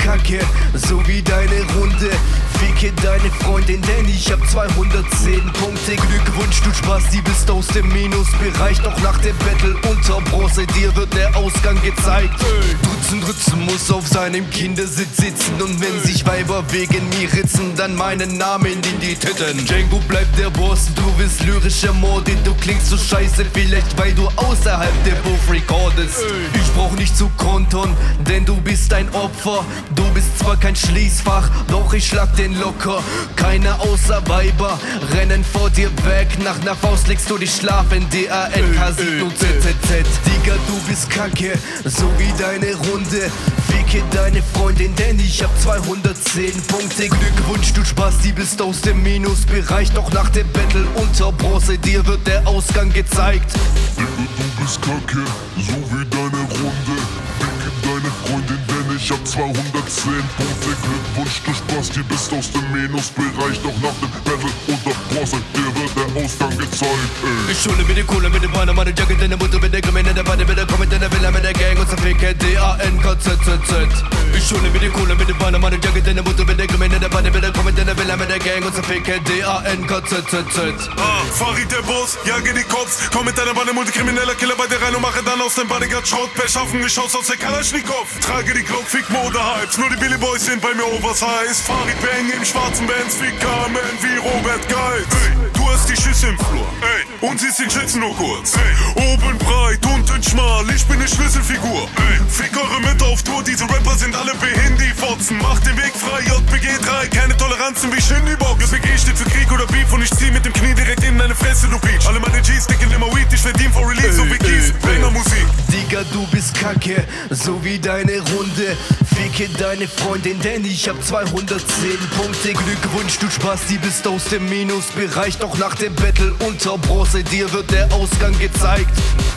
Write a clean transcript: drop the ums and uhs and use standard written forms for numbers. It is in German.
kacke, so wie deine Runde. Ficke deine Freundin, denn ich hab 210 Punkte. Glückwunsch, du Spasti, bist aus dem Minusbereich. Doch nach dem Battle unter Bronze, dir wird der Ausgang gezeigt. Drützen muss auf seinem Kindersitz sitzen. Und wenn sich Weiber wegen mir ritzen, dann meinen Namen in die Titten. Django bleibt der Boss, du bist lyrisch ermordet. Du klingst so scheiße, vielleicht weil du außerhalb der Buff recordest. Ich brauch nicht zu kontern, denn du bist ein Opfer. Du bist zwar kein Schließfach, doch ich schlag den locker. Keiner außer Weiber rennen vor dir weg. Nach einer Faust legst du dich schlafen. D-A-N-K-7-U-Z-Z-Z. Digga, du bist kacke, so wie deine Runde. Ficke deine Freundin, denn ich hab 210 Punkte. Glückwunsch, du Spasti, bist aus dem Minusbereich. Doch nach dem Battle unter Bronze, dir wird der Ausgang gezeigt. Digga, du bist kacke, so wie deine Runde. Ficke deine Freundin, denn ich hab 210 Punkte. Glückwunsch, du Spasti, bist aus dem Minusbereich. Doch nach dem Battle unter Bronze, dir wird der Ausgang gezeigt, ey. Ich schule mit der Kohle, mit dem Beiner, meine Jacke, deine Mutter mit der Gemeinde, der Beine, mit der Kommen, deiner Villa, mit der Gang und zerficke D-A-N-K-Z-Z-Z. Ich schule mit der Kohle, mit dem Beiner, meine Jacke, deine Mutter mit der Gemeinde, der Beine, mit der Kommen, deiner Villa, mit der Gang und zerficke D-A-N-K-Z-Z-Z. Farid der Boss, jage die Cops. Komm mit deiner Bande, multikrimineller Killer bei dir rein und mache dann aus dem Bodyguard Schrott. Beschaffen Geschoss aus der Kalaschnikow. Trage die Glock, fick Mode-Hypes. Nur die Billy Boys sind bei mir oversize. Farid Bang im schwarzen Bands, fick Carmen wie Robert Geitz. Du hast die Schüsse im Flur, und siehst den Schützen nur kurz. Oben breit, unten schmal, ich bin ne Schlüsselfigur. Fick eure Mütter auf Tour, diese Rapper sind alle Behindi-Fotzen. Macht den Weg frei, JPG 3, keine Toleranzen wie Shindy-Box. JPG steht für Krieg oder Beef und ich zieh mit dem Knie direkt in deine Fresse, du Beach. Alle meine G's dicken immer Weed, ich verdien vor Release, so wie Kies, Banger Musik. Digga, du bist kacke, so wie deine Runde. Ficke deine Freundin, denn ich hab 210 Punkte. Glückwunsch, du Spasti, bist aus dem Minusbereich. Doch nach dem Battle unter Bronze, dir wird der Ausgang gezeigt.